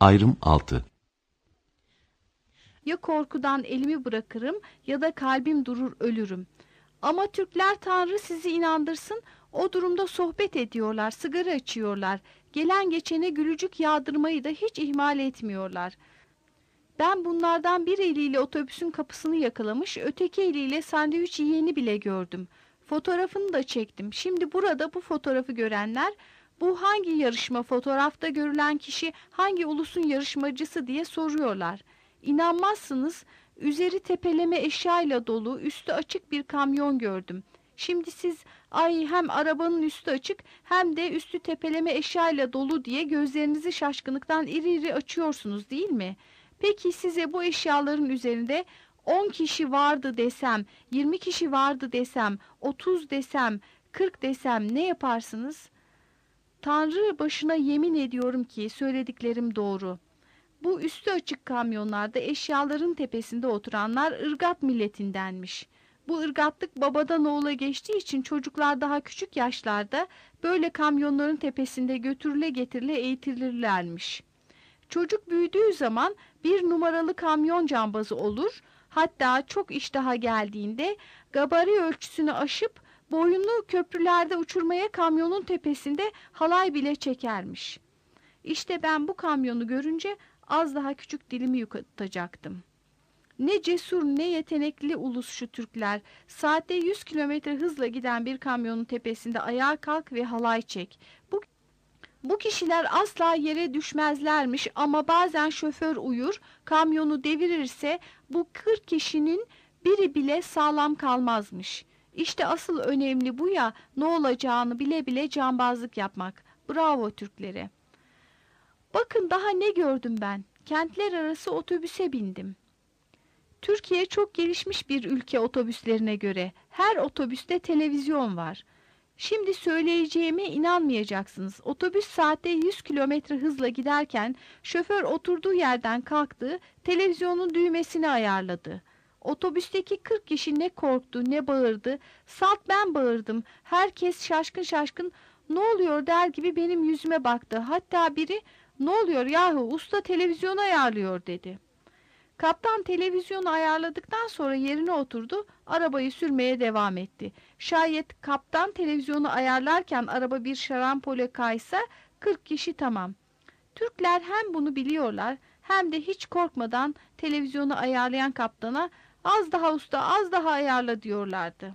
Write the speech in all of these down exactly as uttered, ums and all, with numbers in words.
Ayrım altı. Ya korkudan elimi bırakırım ya da kalbim durur ölürüm. Ama Türkler Tanrı sizi inandırsın, o durumda sohbet ediyorlar, sigara içiyorlar. Gelen geçene gülücük yağdırmayı da hiç ihmal etmiyorlar. Ben bunlardan bir eliyle otobüsün kapısını yakalamış, öteki eliyle sandviç yiyeni bile gördüm. Fotoğrafını da çektim. Şimdi burada bu fotoğrafı görenler, bu hangi yarışma, fotoğrafta görülen kişi hangi ulusun yarışmacısı diye soruyorlar. İnanmazsınız, üzeri tepeleme eşyayla dolu, üstü açık bir kamyon gördüm. Şimdi siz, ay hem arabanın üstü açık hem de üstü tepeleme eşyayla dolu diye gözlerinizi şaşkınlıktan iri iri açıyorsunuz değil mi? Peki size bu eşyaların üzerinde on kişi vardı desem, yirmi kişi vardı desem, otuz desem, kırk desem ne yaparsınız? Tanrı başına yemin ediyorum ki söylediklerim doğru. Bu üstü açık kamyonlarda eşyaların tepesinde oturanlar ırgat milletindenmiş. Bu ırgatlık babadan oğula geçtiği için çocuklar daha küçük yaşlarda böyle kamyonların tepesinde götürüle getirile eğitilirlermiş. Çocuk büyüdüğü zaman bir numaralı kamyon cambazı olur, hatta çok iştaha geldiğinde gabari ölçüsünü aşıp boyunu köprülerde uçurmaya kamyonun tepesinde halay bile çekermiş. İşte ben bu kamyonu görünce az daha küçük dilimi yutacaktım. Ne cesur ne yetenekli ulus şu Türkler. Saatte yüz kilometre hızla giden bir kamyonun tepesinde ayağa kalk ve halay çek. Bu Bu kişiler asla yere düşmezlermiş ama bazen şoför uyur, kamyonu devirirse bu kırk kişinin biri bile sağlam kalmazmış. İşte asıl önemli bu ya, ne olacağını bile bile cambazlık yapmak. Bravo Türklere. Bakın daha ne gördüm ben. Kentler arası otobüse bindim. Türkiye çok gelişmiş bir ülke otobüslerine göre. Her otobüste televizyon var. Şimdi söyleyeceğime inanmayacaksınız. Otobüs saatte yüz kilometre hızla giderken şoför oturduğu yerden kalktı, televizyonun düğmesini ayarladı. Otobüsteki kırk kişi ne korktu ne bağırdı. Salt ben bağırdım. Herkes şaşkın şaşkın ne oluyor der gibi benim yüzüme baktı. Hatta biri ne oluyor yahu usta televizyonu ayarlıyor dedi. Kaptan televizyonu ayarladıktan sonra yerine oturdu, arabayı sürmeye devam etti. Şayet kaptan televizyonu ayarlarken araba bir şarampole kaysa kırk kişi tamam. Türkler hem bunu biliyorlar hem de hiç korkmadan televizyonu ayarlayan kaptana az daha usta az daha ayarla diyorlardı.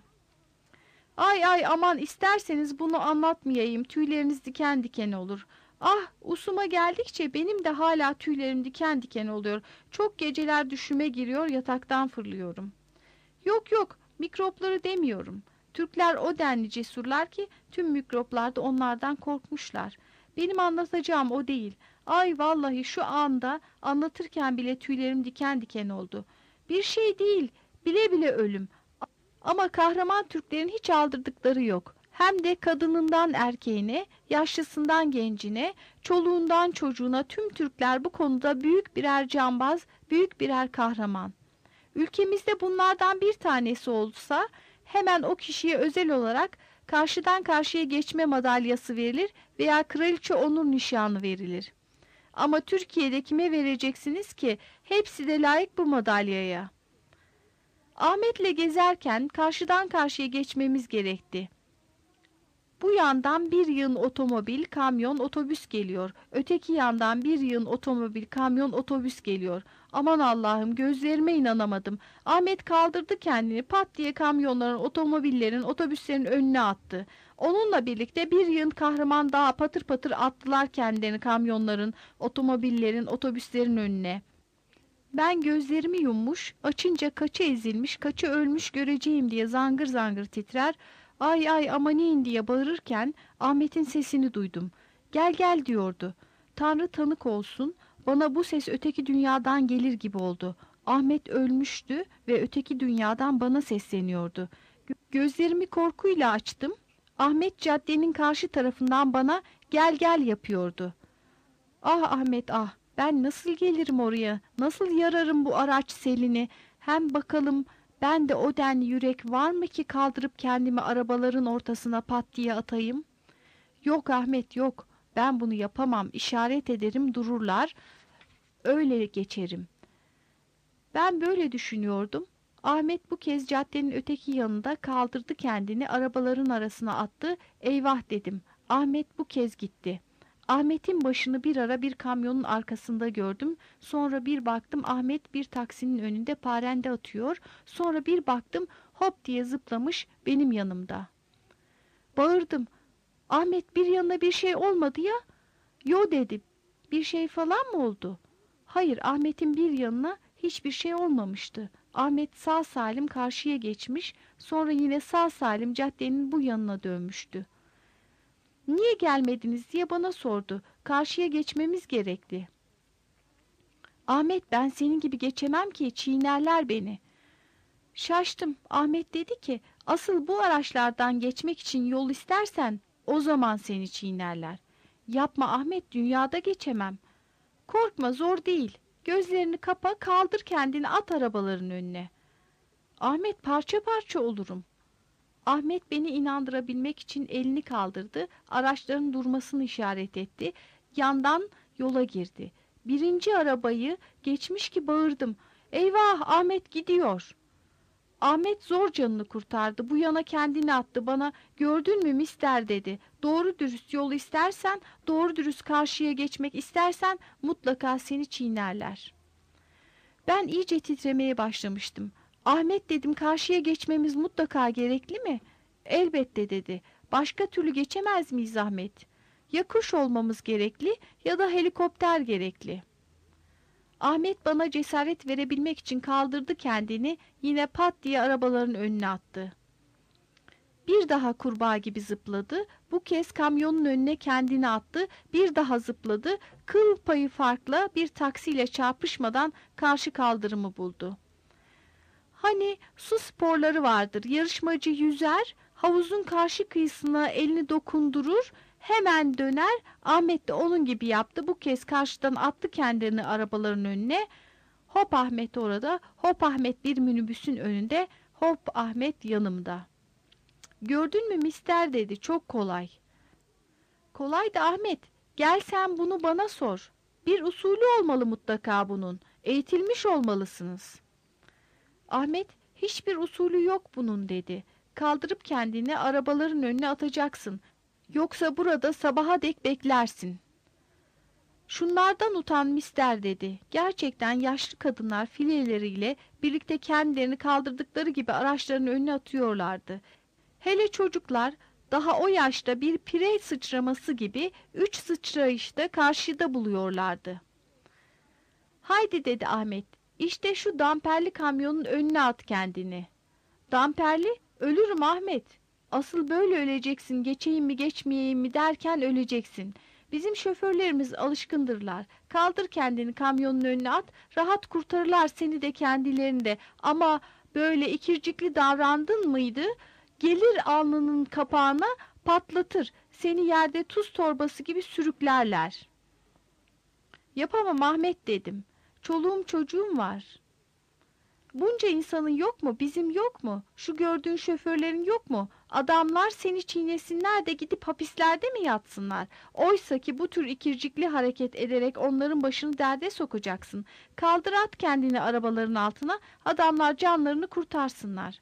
Ay ay aman isterseniz bunu anlatmayayım, tüyleriniz diken diken olur. Ah, usuma geldikçe benim de hala tüylerim diken diken oluyor. Çok geceler düşüme giriyor, yataktan fırlıyorum. Yok yok, mikropları demiyorum. Türkler o denli cesurlar ki tüm mikroplar da onlardan korkmuşlar. Benim anlatacağım o değil. Ay vallahi şu anda anlatırken bile tüylerim diken diken oldu. Bir şey değil, bile bile ölüm. Ama kahraman Türklerin hiç aldırdıkları yok. Hem de kadınından erkeğine, yaşlısından gencine, çoluğundan çocuğuna tüm Türkler bu konuda büyük birer cambaz, büyük birer kahraman. Ülkemizde bunlardan bir tanesi olsa hemen o kişiye özel olarak karşıdan karşıya geçme madalyası verilir veya kraliçe onur nişanı verilir. Ama Türkiye'de kime vereceksiniz ki? Hepsi de layık bu madalyaya. Ahmet'le gezerken karşıdan karşıya geçmemiz gerekti. Bu yandan bir yığın otomobil, kamyon, otobüs geliyor. Öteki yandan bir yığın otomobil, kamyon, otobüs geliyor. Aman Allah'ım gözlerime inanamadım. Ahmet kaldırdı kendini pat diye kamyonların, otomobillerin, otobüslerin önüne attı. Onunla birlikte bir yığın kahraman daha patır patır attılar kendilerini kamyonların, otomobillerin, otobüslerin önüne. Ben gözlerimi yummuş, açınca kaçı ezilmiş, kaçı ölmüş göreceğim diye zangır zangır titrer, ay ay amanin diye bağırırken Ahmet'in sesini duydum. Gel gel diyordu. Tanrı tanık olsun, bana bu ses öteki dünyadan gelir gibi oldu. Ahmet ölmüştü ve öteki dünyadan bana sesleniyordu. Gözlerimi korkuyla açtım. Ahmet caddenin karşı tarafından bana gel gel yapıyordu. Ah Ahmet ah! Ben nasıl gelirim oraya? Nasıl yararım bu araç selini? Hem bakalım ben de o denli yürek var mı ki kaldırıp kendimi arabaların ortasına pat diye atayım? Yok Ahmet yok. Ben bunu yapamam. İşaret ederim dururlar. öyle geçerim. Ben böyle düşünüyordum. Ahmet bu kez caddenin öteki yanında kaldırdı kendini, arabaların arasına attı. Eyvah dedim. Ahmet bu kez gitti. Ahmet'in başını bir ara bir kamyonun arkasında gördüm. Sonra bir baktım Ahmet bir taksinin önünde parende atıyor. Sonra bir baktım hop diye zıplamış benim yanımda. Bağırdım. Ahmet, bir yanına bir şey olmadı ya? Yo dedi. Bir şey falan mı oldu? Hayır, Ahmet'in bir yanına hiçbir şey olmamıştı. Ahmet sağ salim karşıya geçmiş, sonra yine sağ salim caddenin bu yanına dönmüştü. Niye gelmediniz diye bana sordu. Karşıya geçmemiz gerekli. Ahmet, ben senin gibi geçemem ki, çiğnerler beni. Şaştım. Ahmet dedi ki, asıl bu araçlardan geçmek için yol istersen o zaman seni çiğnerler. Yapma Ahmet, dünyada geçemem. Korkma, zor değil. Gözlerini kapa, kaldır kendini, at arabaların önüne. Ahmet, parça parça olurum. Ahmet beni inandırabilmek için elini kaldırdı, araçların durmasını işaret etti, yandan yola girdi. Birinci arabayı geçmiş ki bağırdım. Eyvah, Ahmet gidiyor. Ahmet zor canını kurtardı, bu yana kendini attı, bana gördün mü mister dedi. Doğru dürüst yol istersen, doğru dürüst karşıya geçmek istersen mutlaka seni çiğnerler. Ben iyice titremeye başlamıştım. Ahmet dedim, karşıya geçmemiz mutlaka gerekli mi? Elbette dedi. Başka türlü geçemez miyiz Ahmet? Ya kuş olmamız gerekli ya da helikopter gerekli. Ahmet bana cesaret verebilmek için kaldırdı kendini, yine pat diye arabaların önüne attı. Bir daha kurbağa gibi zıpladı, bu kez kamyonun önüne kendini attı, bir daha zıpladı, kıl payı farkla bir taksiyle çarpışmadan karşı kaldırımı buldu. Hani su sporları vardır, yarışmacı yüzer, havuzun karşı kıyısına elini dokundurur, hemen döner. Ahmet de onun gibi yaptı, bu kez karşıdan attı kendini arabaların önüne. Hop Ahmet orada, hop Ahmet bir minibüsün önünde, hop Ahmet yanımda. Gördün mü mister dedi, çok kolay. Kolay da Ahmet, gel sen bunu bana sor. Bir usulü olmalı mutlaka bunun, eğitilmiş olmalısınız. Ahmet, hiçbir usulü yok bunun dedi. Kaldırıp kendini arabaların önüne atacaksın. Yoksa burada sabaha dek beklersin. Şunlardan utan mister dedi. Gerçekten yaşlı kadınlar fileleriyle birlikte kendilerini kaldırdıkları gibi araçların önüne atıyorlardı. Hele çocuklar daha o yaşta bir pire sıçraması gibi üç sıçrayışta karşıda buluyorlardı. Haydi dedi Ahmet, işte şu damperli kamyonun önüne at kendini. Damperli? Ölürüm Ahmet. Asıl böyle öleceksin, geçeyim mi geçmeyeyim mi derken öleceksin. Bizim şoförlerimiz alışkındırlar. Kaldır kendini kamyonun önüne at, rahat kurtarırlar seni de kendilerini de. Ama böyle ikircikli davrandın mıydı, gelir alnının kapağına patlatır, seni yerde tuz torbası gibi sürüklerler. Yapamam Ahmet dedim. Çoluğum çocuğum var. Bunca insanın yok mu? Bizim yok mu? Şu gördüğün şoförlerin yok mu? Adamlar seni çiğnesinler de gidip hapislerde mi yatsınlar? Oysa ki bu tür ikircikli hareket ederek onların başını derde sokacaksın. Kaldır at kendini arabaların altına, adamlar canlarını kurtarsınlar.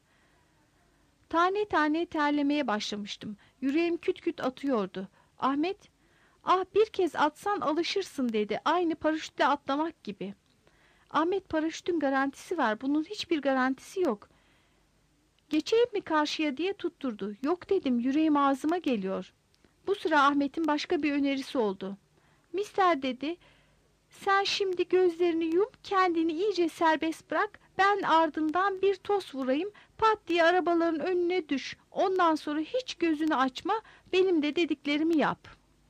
Tane tane terlemeye başlamıştım. Yüreğim küt küt atıyordu. Ahmet, ah bir kez atsan alışırsın dedi. Aynı paraşütle atlamak gibi. Ahmet, paraşütün garantisi var. Bunun hiçbir garantisi yok. Geçeyim mi karşıya diye tutturdu. Yok dedim, yüreğim ağzıma geliyor. Bu sıra Ahmet'in başka bir önerisi oldu. Mister dedi, sen şimdi gözlerini yum, kendini iyice serbest bırak. Ben ardından bir toz vurayım, pat diye arabaların önüne düş. Ondan sonra hiç gözünü açma, benim de dediklerimi yap.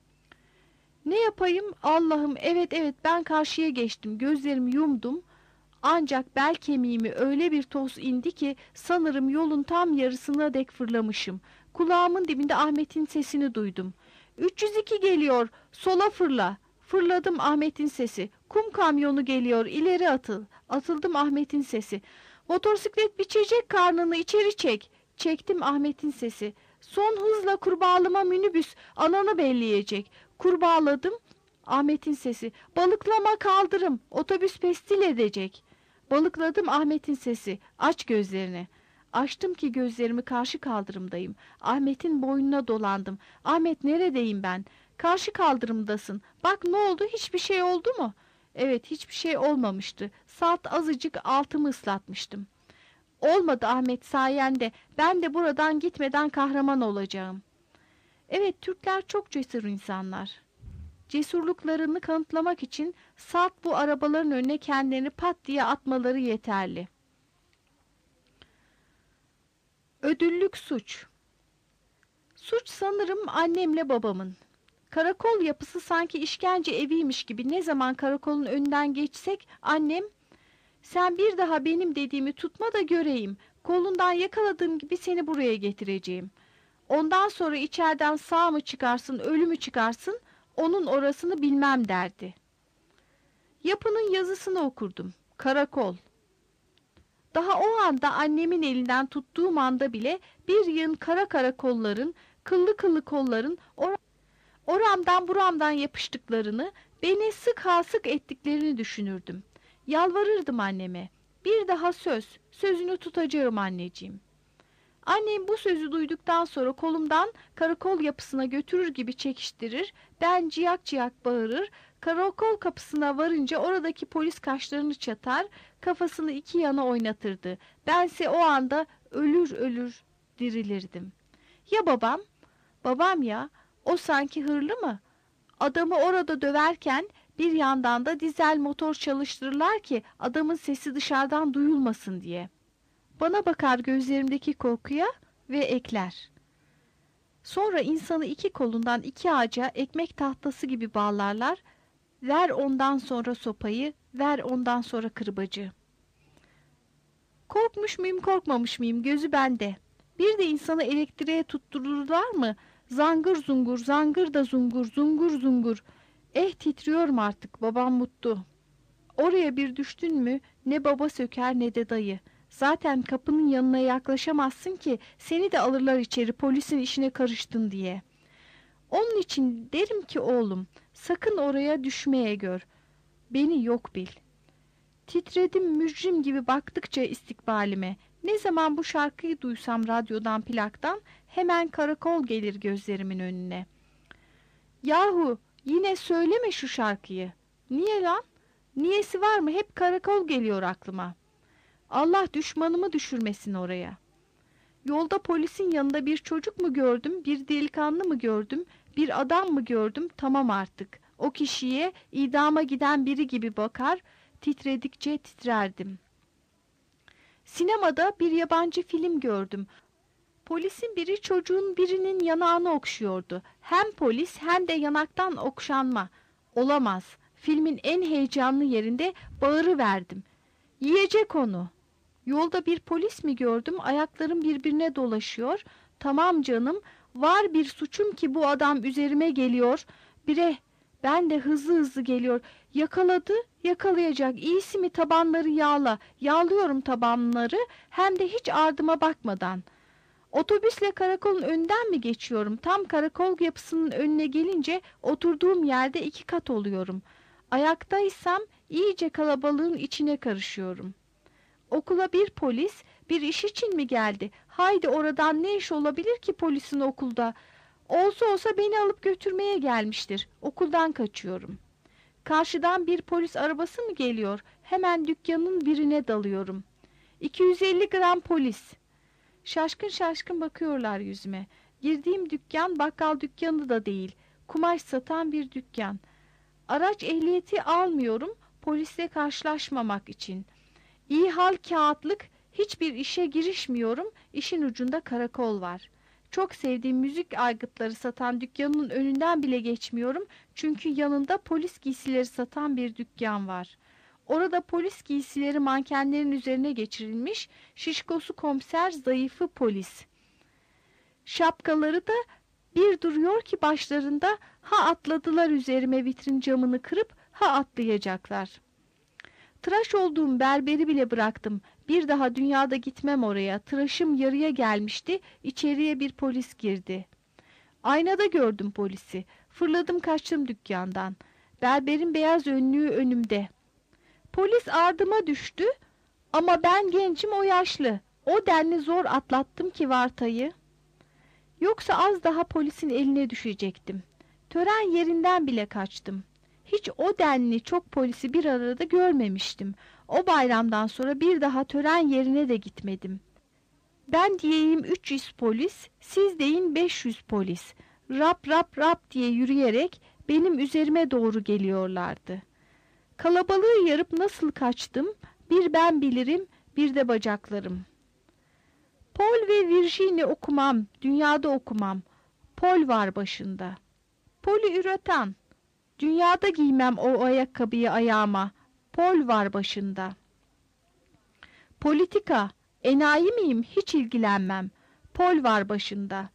Ne yapayım? Allah'ım, evet evet ben karşıya geçtim, gözlerimi yumdum. Ancak bel kemiğimi öyle bir toz indi ki sanırım yolun tam yarısına dek fırlamışım. Kulağımın dibinde Ahmet'in sesini duydum. üç yüz iki geliyor, sola fırla. Fırladım, Ahmet'in sesi. Kum kamyonu geliyor, ileri atıl. Atıldım, Ahmet'in sesi. Motosiklet biçecek, karnını içeri çek. Çektim, Ahmet'in sesi. Son hızla kurbağalıma minibüs, ananı belleyecek. Kurbağaladım. Ahmet'in sesi. Balıklama kaldırım. Otobüs pestil edecek. Balıkladım Ahmet'in sesi. Aç gözlerini. Açtım ki gözlerimi karşı kaldırımdayım. Ahmet'in boynuna dolandım. Ahmet neredeyim ben? Karşı kaldırımdasın. Bak ne oldu? Hiçbir şey oldu mu? Evet, hiçbir şey olmamıştı. Salt azıcık altımı ıslatmıştım. Olmadı Ahmet sayende. Ben de buradan gitmeden kahraman olacağım. Evet, Türkler çok cesur insanlar. Cesurluklarını kanıtlamak için salt bu arabaların önüne kendilerini pat diye atmaları yeterli. Ödüllük suç. Suç sanırım annemle babamın. Karakol yapısı sanki işkence eviymiş gibi ne zaman karakolun önünden geçsek annem, sen bir daha benim dediğimi tutma da göreyim, kolundan yakaladığım gibi seni buraya getireceğim. Ondan sonra içeriden sağ mı çıkarsın, ölü mü çıkarsın, onun orasını bilmem derdi. Yapının yazısını okurdum. Karakol. Daha o anda annemin elinden tuttuğum anda bile bir yığın kara kara kolların, kıllı kıllı kolların or oramdan buramdan yapıştıklarını, beni sık ha sık ettiklerini düşünürdüm. Yalvarırdım anneme. Bir daha söz, sözünü tutacağım anneciğim. Annem bu sözü duyduktan sonra kolumdan karakol yapısına götürür gibi çekiştirir, ben ciyak ciyak bağırır, karakol kapısına varınca oradaki polis kaşlarını çatar, kafasını iki yana oynatırdı. Bense o anda ölür ölür dirilirdim. Ya babam? Babam ya, o sanki hırlı mı? Adamı orada döverken bir yandan da dizel motor çalıştırırlar ki adamın sesi dışarıdan duyulmasın diye. Bana bakar gözlerimdeki korkuya ve ekler. Sonra insanı iki kolundan iki ağaca ekmek tahtası gibi bağlarlar. Ver ondan sonra sopayı, ver ondan sonra kırbacı. Korkmuş muyum, korkmamış mıyım, gözü bende. Bir de insanı elektriğe tuttururlar mı? Zangır zungur, zangır da zungur, zungur zungur. Eh titriyorum artık, babam mutlu. Oraya bir düştün mü ne baba söker ne de dayı. Zaten kapının yanına yaklaşamazsın ki seni de alırlar içeri polisin işine karıştın diye. Onun için derim ki oğlum, sakın oraya düşmeye gör. Beni yok bil. Titredim mücrim gibi baktıkça istikbalime. Ne zaman bu şarkıyı duysam radyodan plaktan hemen karakol gelir gözlerimin önüne. Yahu yine söyleme şu şarkıyı. Niye lan? Niyesi var mı? Hep karakol geliyor aklıma. Allah düşmanımı düşürmesin oraya. Yolda polisin yanında bir çocuk mu gördüm, bir delikanlı mı gördüm, bir adam mı gördüm, tamam artık. O kişiye idama giden biri gibi bakar, titredikçe titrerdim. Sinemada bir yabancı film gördüm. Polisin biri çocuğun birinin yanağını okşuyordu. Hem polis hem de yanaktan okşanma. Olamaz. Filmin en heyecanlı yerinde bağırıverdim. Yiyecek onu. Yolda bir polis mi gördüm, ayaklarım birbirine dolaşıyor. Tamam canım, var bir suçum ki bu adam üzerime geliyor. Bire, ben de hızlı hızlı geliyor. Yakaladı, yakalayacak. İyisi mi tabanları yağla. Yağlıyorum tabanları, hem de hiç ardıma bakmadan. Otobüsle karakolun önünden mi geçiyorum? Tam karakol yapısının önüne gelince oturduğum yerde iki kat oluyorum. Ayaktaysam iyice kalabalığın içine karışıyorum. Okula bir polis, bir iş için mi geldi? Haydi oradan ne iş olabilir ki polisin okulda? Olsa olsa beni alıp götürmeye gelmiştir. Okuldan kaçıyorum. Karşıdan bir polis arabası mı geliyor? Hemen dükkanın birine dalıyorum. iki yüz elli gram polis. Şaşkın şaşkın bakıyorlar yüzüme. Girdiğim dükkan bakkal dükkanı da değil. Kumaş satan bir dükkan. Araç ehliyeti almıyorum, polisle karşılaşmamak için. İyi hal kağıtlık, hiçbir işe girişmiyorum, işin ucunda karakol var. Çok sevdiğim müzik aygıtları satan dükkanın önünden bile geçmiyorum, çünkü yanında polis giysileri satan bir dükkan var. Orada polis giysileri mankenlerin üzerine geçirilmiş, şişkosu komiser, zayıfı polis. Şapkaları da bir duruyor ki başlarında, ha atladılar üzerime vitrin camını kırıp, ha atlayacaklar. Tıraş olduğum berberi bile bıraktım. Bir daha dünyada gitmem oraya. Tıraşım yarıya gelmişti. İçeriye bir polis girdi. Aynada gördüm polisi. Fırladım kaçtım dükkandan. Berberin beyaz önlüğü önümde. Polis ardıma düştü ama ben gencim, o yaşlı. O denli zor atlattım ki vartayı. Yoksa az daha polisin eline düşecektim. Tören yerinden bile kaçtım. Hiç o denli çok polisi bir arada görmemiştim. O bayramdan sonra bir daha tören yerine de gitmedim. Ben diyeyim üç yüz polis, siz deyin beş yüz polis. Rap rap rap diye yürüyerek benim üzerime doğru geliyorlardı. Kalabalığı yarıp nasıl kaçtım, bir ben bilirim, bir de bacaklarım. Paul ve Virginie okumam, dünyada okumam. Paul var başında. Paul'ü üreten. Dünyada giymem o ayakkabıyı ayağıma. Paul var başında. Politika. Enayi miyim? Hiç ilgilenmem. Paul var başında.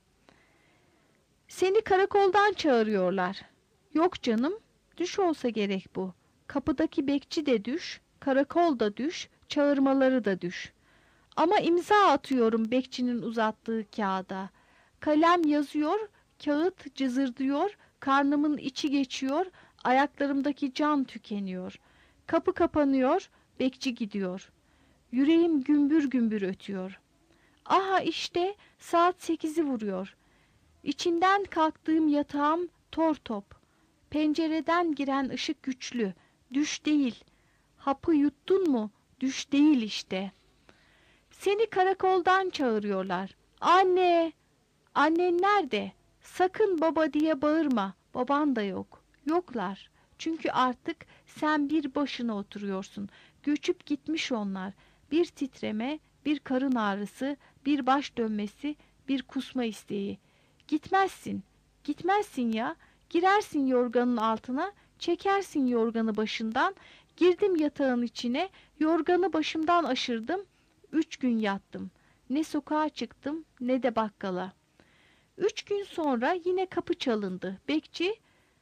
Seni karakoldan çağırıyorlar. Yok canım, düş olsa gerek bu. Kapıdaki bekçi de düş, karakol da düş, çağırmaları da düş. Ama imza atıyorum bekçinin uzattığı kağıda. Kalem yazıyor, kağıt cızırdıyor, karnımın içi geçiyor, ayaklarımdaki can tükeniyor. Kapı kapanıyor, bekçi gidiyor. Yüreğim gümbür gümbür ötüyor. Aha işte saat sekizi vuruyor. İçinden kalktığım yatağım tor top. Pencereden giren ışık güçlü. Düş değil. Hapı yuttun mu? Düş değil işte. Seni karakoldan çağırıyorlar. Anne! Annen nerede? Sakın baba diye bağırma. Baban da yok. Yoklar. Çünkü artık sen bir başına oturuyorsun. Göçüp gitmiş onlar. Bir titreme, bir karın ağrısı, bir baş dönmesi, bir kusma isteği. Gitmezsin. Gitmezsin ya. Girersin yorganın altına, çekersin yorganı başından. Girdim yatağın içine, yorganı başımdan aşırdım. Üç gün yattım. Ne sokağa çıktım, ne de bakkala. Üç gün sonra yine kapı çalındı. Bekçi,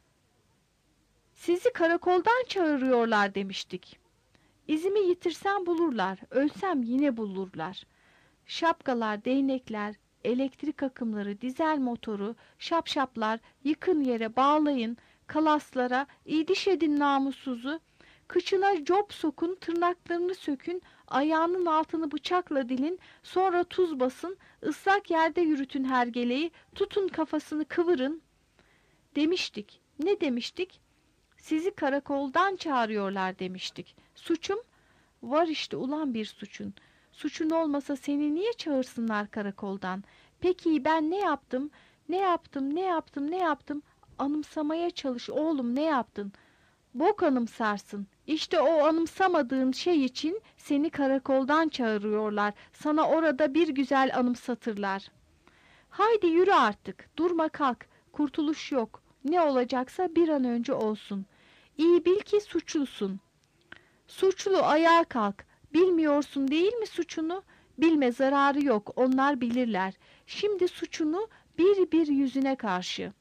sizi karakoldan çağırıyorlar demiştik. İzimi yitirsem bulurlar, ölsem yine bulurlar. Şapkalar, değnekler, elektrik akımları, dizel motoru, şapşaplar, yıkın yere bağlayın, kalaslara, idiş edin namussuzu, kıçına cop sokun, tırnaklarını sökün, ayağının altını bıçakla dilin, sonra tuz basın, ıslak yerde yürütün hergeleyi, tutun kafasını kıvırın demiştik. Ne demiştik? Sizi karakoldan çağırıyorlar demiştik. Suçum? Var işte ulan bir suçun. Suçun olmasa seni niye çağırsınlar karakoldan? Peki ben ne yaptım? Ne yaptım, ne yaptım, ne yaptım? Anımsamaya çalış oğlum, ne yaptın? Bok anımsarsın. İşte o anımsamadığın şey için seni karakoldan çağırıyorlar. Sana orada bir güzel anımsatırlar. Haydi yürü artık, durma kalk. Kurtuluş yok. Ne olacaksa bir an önce olsun. İyi bil ki suçlusun. Suçlu, ayağa kalk. Bilmiyorsun değil mi suçunu? Bilme, zararı yok, onlar bilirler. Şimdi suçunu bir bir yüzüne karşı.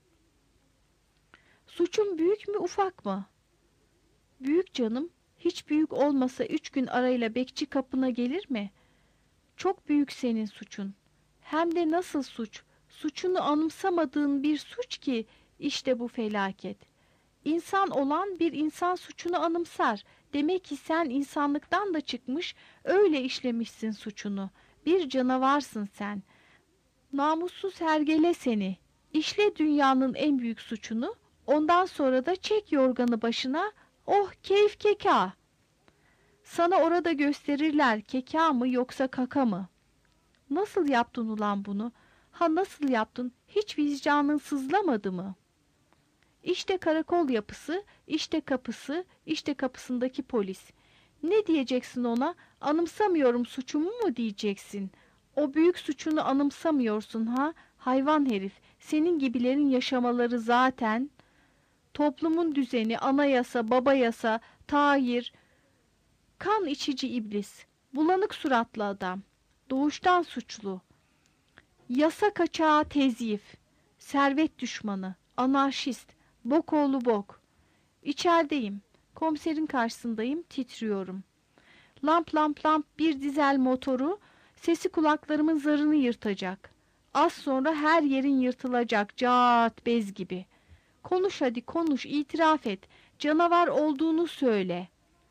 Suçun büyük mü ufak mı? Büyük canım. Hiç büyük olmasa üç gün arayla bekçi kapına gelir mi? Çok büyük senin suçun. Hem de nasıl suç? Suçunu anımsamadığın bir suç ki işte bu felaket. İnsan olan bir insan suçunu anımsar. Demek ki sen insanlıktan da çıkmış, öyle işlemişsin suçunu. Bir canavarsın sen. Namussuz hergele seni. İşle dünyanın en büyük suçunu. Ondan sonra da çek yorganı başına. Oh keyif keka. Sana orada gösterirler keka mı yoksa kaka mı? Nasıl yaptın ulan bunu? Ha nasıl yaptın? Hiç vicdanın sızlamadı mı? İşte karakol yapısı, işte kapısı, işte kapısındaki polis. Ne diyeceksin ona? Anımsamıyorum suçumu mu diyeceksin? O büyük suçunu anımsamıyorsun ha? Hayvan herif, senin gibilerin yaşamaları zaten. Toplumun düzeni, anayasa, babayasa, tahir, kan içici iblis, bulanık suratlı adam, doğuştan suçlu, yasa kaçağı tezyif, servet düşmanı, anarşist, bok oğlu bok. İçerideyim, komiserin karşısındayım, titriyorum. Lamp lamp lamp bir dizel motoru, sesi kulaklarımın zarını yırtacak. Az sonra her yerin yırtılacak, caat bez gibi. Konuş hadi konuş, itiraf et. Canavar olduğunu söyle.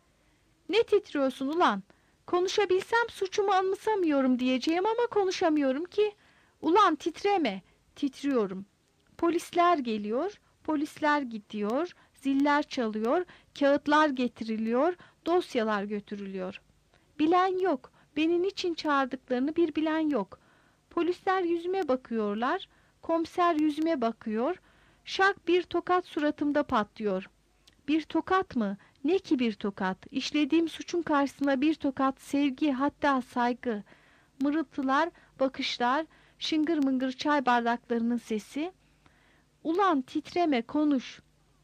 Ne titriyorsun ulan? Konuşabilsem suçumu anımsamıyorum diyeceğim ama konuşamıyorum ki. Ulan titreme. Titriyorum. Polisler geliyor, polisler gidiyor, ziller çalıyor, kağıtlar getiriliyor, dosyalar götürülüyor. Bilen yok. Beni niçin çağırdıklarını bir bilen yok. Polisler yüzüme bakıyorlar, komiser yüzüme bakıyor. Şak bir tokat suratımda patlıyor. Bir tokat mı? Ne ki bir tokat? İşlediğim suçun karşısına bir tokat, sevgi, hatta saygı. Mırıltılar, bakışlar, şıngır mıngır çay bardaklarının sesi. Ulan titreme, konuş.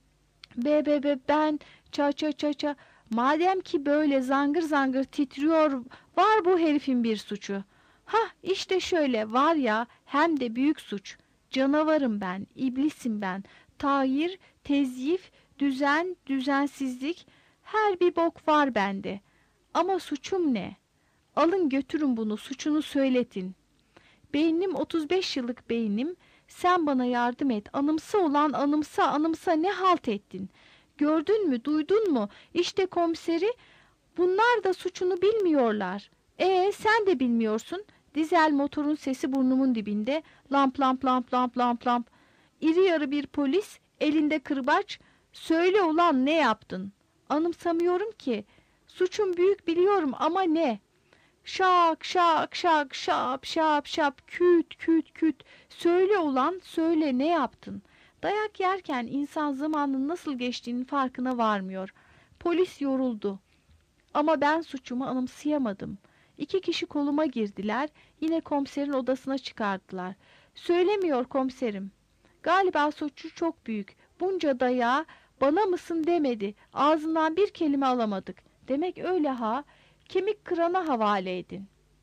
Be be be ben ça ça ça ça. Madem ki böyle zangır zangır titriyor, var bu herifin bir suçu. Hah işte şöyle var ya, hem de büyük suç. Canavarım ben, iblisim ben. Tayir, tezyif, düzen, düzensizlik, her bir bok var bende. Ama suçum ne? Alın götürün bunu, suçunu söyletin. Beynim otuz beş yıllık beynim, sen bana yardım et. Anımsa ulan anımsa, anımsa ne halt ettin? Gördün mü, duydun mu? İşte komiseri, bunlar da suçunu bilmiyorlar. E sen de bilmiyorsun. Dizel motorun sesi burnumun dibinde. Lamp lamp lamp lamp lamp lamp. İri yarı bir polis, elinde kırbaç. Söyle ulan ne yaptın? Anımsamıyorum ki. Suçum büyük biliyorum ama ne? Şak şak şak şap şap şap küt küt küt. Söyle ulan söyle ne yaptın? Dayak yerken insan zamanın nasıl geçtiğinin farkına varmıyor. Polis yoruldu. Ama ben suçumu anımsayamadım. İki kişi koluma girdiler. Yine komiserin odasına çıkardılar. Söylemiyor komiserim. Galiba suçu çok büyük. Bunca dayağı bana mısın demedi. Ağzından bir kelime alamadık. Demek öyle ha. Kemik kırana havale edin.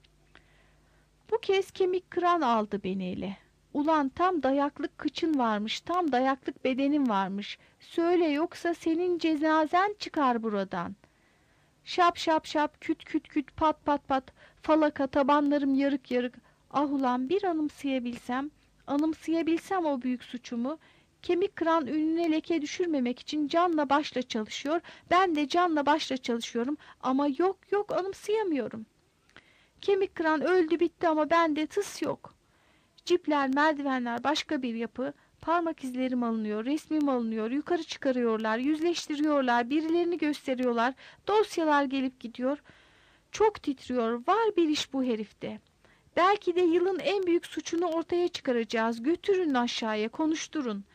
Bu kez kemik kıran aldı beni ele. Ulan tam dayaklık kıçın varmış, tam dayaklık bedenin varmış. Söyle yoksa senin cenazen çıkar buradan. Şap şap şap, küt küt küt, pat pat pat, falaka tabanlarım yarık yarık. Ah ulan bir anımsayabilsem, anımsayabilsem o büyük suçumu. Kemik kıran ününe leke düşürmemek için canla başla çalışıyor. Ben de canla başla çalışıyorum ama yok yok anımsayamıyorum. Kemik kıran öldü bitti ama bende tıs yok. Cipler, merdivenler başka bir yapı. Parmak izlerim alınıyor, resmim alınıyor, yukarı çıkarıyorlar, yüzleştiriyorlar, birilerini gösteriyorlar. Dosyalar gelip gidiyor. Çok titriyor, var bir iş bu herifte. Belki de yılın en büyük suçunu ortaya çıkaracağız. Götürün aşağıya, konuşturun.